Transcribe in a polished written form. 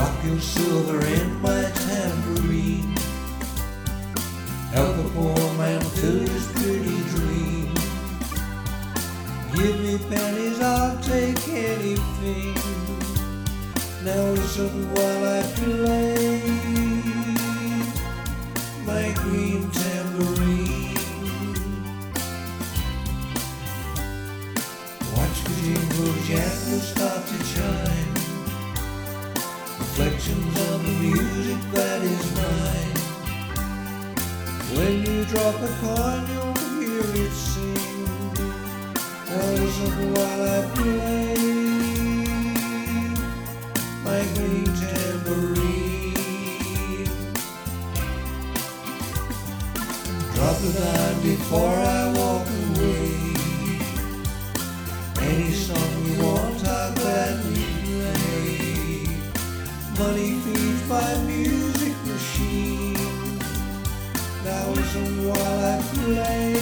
Drop your silver in my tambourine. Help a poor man to his pretty dream. Give me pennies, I'll take anything. Now listen while I play my green tambourine. Watch the jingle jangle start to chime, reflections of the music that is mine. When you drop a coin, you'll hear it sing. Now listen while I play my green tambourine. Drop a dime before I walk away. Any song you want, I'll gladly play. Money feeds my music machine. Now listen while I play